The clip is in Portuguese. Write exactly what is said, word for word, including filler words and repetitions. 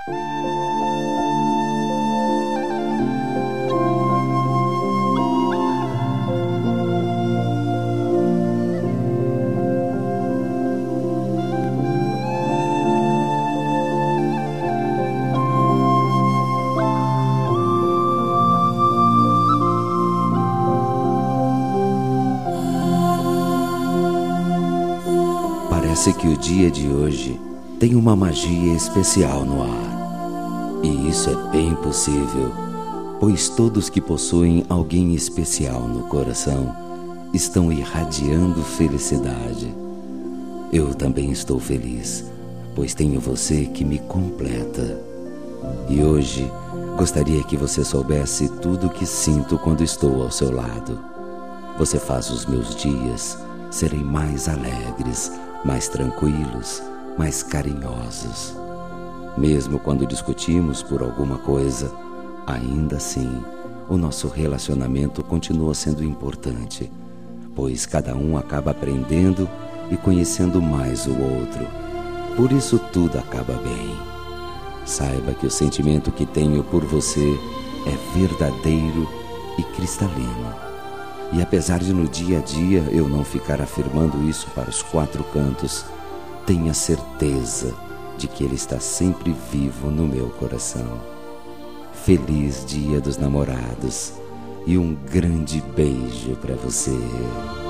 Parece que o dia de hoje tem uma magia especial no ar. E isso é bem possível, pois todos que possuem alguém especial no coração estão irradiando felicidade. Eu também estou feliz, pois tenho você que me completa. E hoje gostaria que você soubesse tudo o que sinto quando estou ao seu lado. Você faz os meus dias serem mais alegres, mais tranquilos, mais carinhosos. Mesmo quando discutimos por alguma coisa, ainda assim, o nosso relacionamento continua sendo importante, pois cada um acaba aprendendo e conhecendo mais o outro. Por isso tudo acaba bem. Saiba que o sentimento que tenho por você é verdadeiro e cristalino. E apesar de no dia a dia eu não ficar afirmando isso para os quatro cantos, tenha certeza de que ele está sempre vivo no meu coração. Feliz Dia dos Namorados e um grande beijo para você.